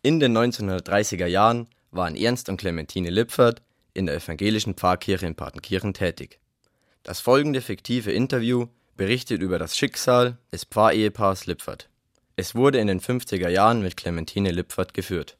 In den 1930er Jahren waren Ernst und Clementine Lipfert in der evangelischen Pfarrkirche in Partenkirchen tätig. Das folgende fiktive Interview berichtet über das Schicksal des Pfarrehepaars Lipfert. Es wurde in den 50er Jahren mit Clementine Lipfert geführt.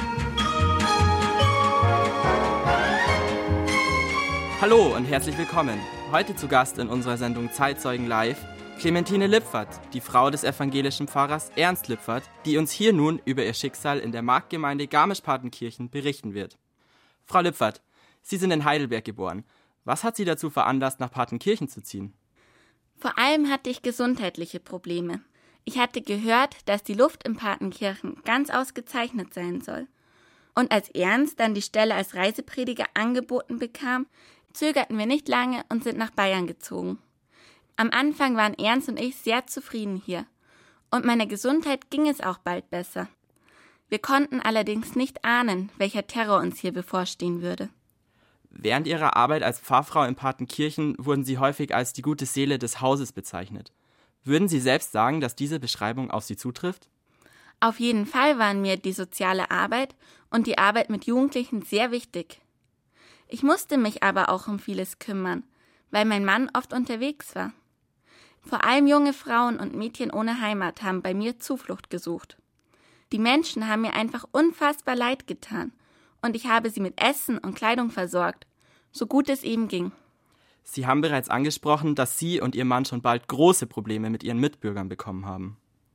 Hallo und herzlich willkommen. Heute zu Gast in unserer Sendung Zeitzeugen live Clementine Lipfert, die Frau des evangelischen Pfarrers Ernst Lipfert, die uns hier nun über ihr Schicksal in der Marktgemeinde Garmisch-Partenkirchen berichten wird. Frau Lipfert, Sie sind in Heidelberg geboren. Was hat Sie dazu veranlasst, nach Partenkirchen zu ziehen? Vor allem hatte ich gesundheitliche Probleme. Ich hatte gehört, dass die Luft in Partenkirchen ganz ausgezeichnet sein soll. Und als Ernst dann die Stelle als Reiseprediger angeboten bekam, zögerten wir nicht lange und sind nach Bayern gezogen. Am Anfang waren Ernst und ich sehr zufrieden hier. Und meiner Gesundheit ging es auch bald besser. Wir konnten allerdings nicht ahnen, welcher Terror uns hier bevorstehen würde. Während Ihrer Arbeit als Pfarrfrau in Partenkirchen wurden Sie häufig als die gute Seele des Hauses bezeichnet. Würden Sie selbst sagen, dass diese Beschreibung auf Sie zutrifft? Auf jeden Fall waren mir die soziale Arbeit und die Arbeit mit Jugendlichen sehr wichtig. Ich musste mich aber auch um vieles kümmern, weil mein Mann oft unterwegs war. Vor allem junge Frauen und Mädchen ohne Heimat haben bei mir Zuflucht gesucht. Die Menschen haben mir einfach unfassbar leid getan und ich habe sie mit Essen und Kleidung versorgt, so gut es eben ging. Sie haben bereits angesprochen, dass Sie und Ihr Mann schon bald große Probleme mit Ihren Mitbürgern bekommen haben.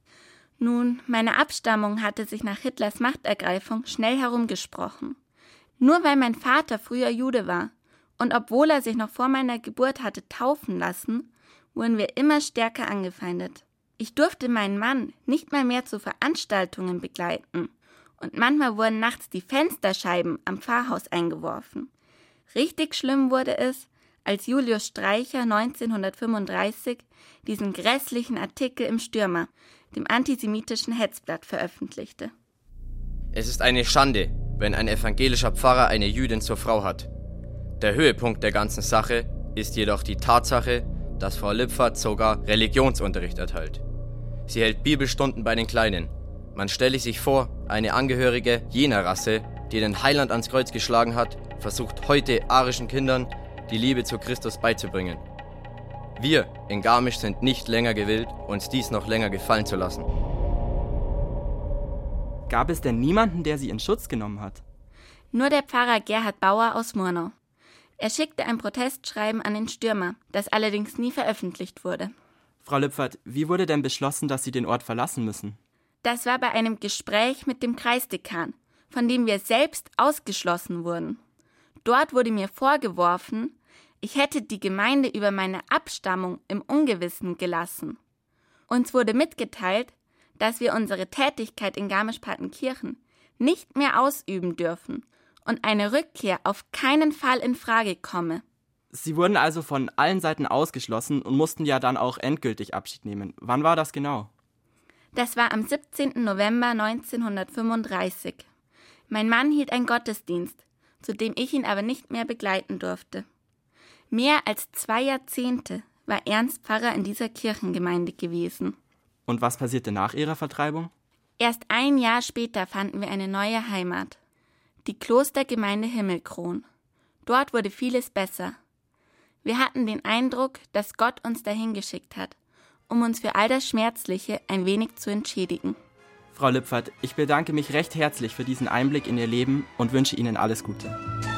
Nun, meine Abstammung hatte sich nach Hitlers Machtergreifung schnell herumgesprochen. Nur weil mein Vater früher Jude war und obwohl er sich noch vor meiner Geburt hatte taufen lassen, wurden wir immer stärker angefeindet. Ich durfte meinen Mann nicht mal mehr zu Veranstaltungen begleiten und manchmal wurden nachts die Fensterscheiben am Pfarrhaus eingeworfen. Richtig schlimm wurde es, als Julius Streicher 1935 diesen grässlichen Artikel im Stürmer, dem antisemitischen Hetzblatt, veröffentlichte. Es ist eine Schande, wenn ein evangelischer Pfarrer eine Jüdin zur Frau hat. Der Höhepunkt der ganzen Sache ist jedoch die Tatsache, dass Frau Lipfert sogar Religionsunterricht erteilt. Sie hält Bibelstunden bei den Kleinen. Man stelle sich vor, eine Angehörige jener Rasse, die den Heiland ans Kreuz geschlagen hat, versucht heute arischen Kindern die Liebe zu Christus beizubringen. Wir in Garmisch sind nicht länger gewillt, uns dies noch länger gefallen zu lassen. Gab es denn niemanden, der Sie in Schutz genommen hat? Nur der Pfarrer Gerhard Bauer aus Murnau. Er schickte ein Protestschreiben an den Stürmer, das allerdings nie veröffentlicht wurde. Frau Lipfert, wie wurde denn beschlossen, dass Sie den Ort verlassen müssen? Das war bei einem Gespräch mit dem Kreisdekan, von dem wir selbst ausgeschlossen wurden. Dort wurde mir vorgeworfen, ich hätte die Gemeinde über meine Abstammung im Ungewissen gelassen. Uns wurde mitgeteilt, dass wir unsere Tätigkeit in Garmisch-Partenkirchen nicht mehr ausüben dürfen und eine Rückkehr auf keinen Fall in Frage komme. Sie wurden also von allen Seiten ausgeschlossen und mussten ja dann auch endgültig Abschied nehmen. Wann war das genau? Das war am 17. November 1935. Mein Mann hielt einen Gottesdienst, zu dem ich ihn aber nicht mehr begleiten durfte. Mehr als 2 Jahrzehnte war Ernst Pfarrer in dieser Kirchengemeinde gewesen. Und was passierte nach Ihrer Vertreibung? Erst ein Jahr später fanden wir eine neue Heimat. Die Klostergemeinde Himmelkron. Dort wurde vieles besser. Wir hatten den Eindruck, dass Gott uns dahin geschickt hat, um uns für all das Schmerzliche ein wenig zu entschädigen. Frau Lipfert, ich bedanke mich recht herzlich für diesen Einblick in Ihr Leben und wünsche Ihnen alles Gute.